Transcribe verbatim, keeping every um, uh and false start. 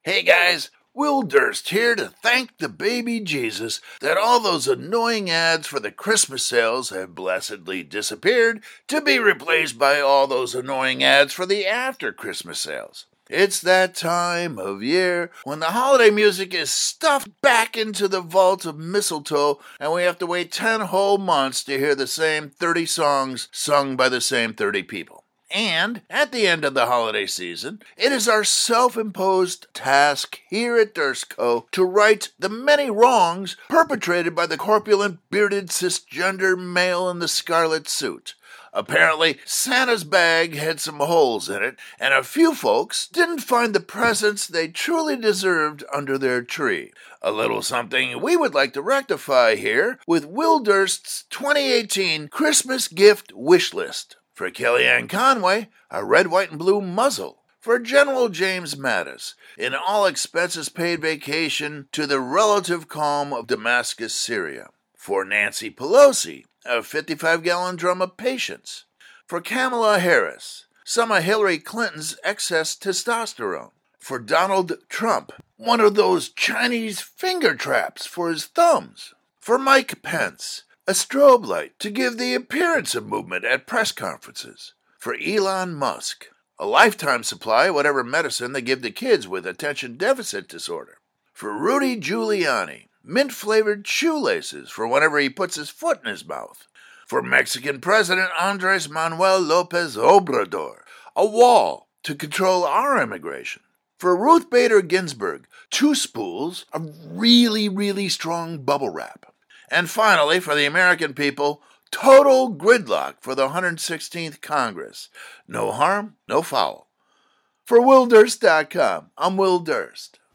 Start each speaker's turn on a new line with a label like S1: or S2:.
S1: Hey guys, Will Durst here to thank the baby Jesus that all those annoying ads for the Christmas sales have blessedly disappeared to be replaced by all those annoying ads for the after Christmas sales. It's that time of year when the holiday music is stuffed back into the vault of mistletoe and we have to wait ten whole months to hear the same thirty songs sung by the same thirty people. And at the end of the holiday season, it is our self-imposed task here at Durst Co. to right the many wrongs perpetrated by the corpulent, bearded, cisgender male in the scarlet suit. Apparently, Santa's bag had some holes in it, and a few folks didn't find the presents they truly deserved under their tree. A little something we would like to rectify here with Will Durst's twenty eighteen Christmas Gift Wish List. For Kellyanne Conway, a red, white, and blue muzzle. For General James Mattis, an all-expenses-paid vacation to the relative calm of Damascus, Syria. For Nancy Pelosi, a fifty-five gallon drum of patience. For Kamala Harris, some of Hillary Clinton's excess testosterone. For Donald Trump, one of those Chinese finger traps for his thumbs. For Mike Pence, a strobe light to give the appearance of movement at press conferences. For Elon Musk, a lifetime supply of whatever medicine they give to kids with attention deficit disorder. For Rudy Giuliani, mint-flavored shoelaces for whenever he puts his foot in his mouth. For Mexican President Andres Manuel Lopez Obrador, a wall to control our immigration. For Ruth Bader Ginsburg, two spools of really, really strong bubble wrap. And finally, for the American people, total gridlock for the one hundred sixteenth Congress. No harm, no foul. For Will Durst dot com, I'm Will Durst.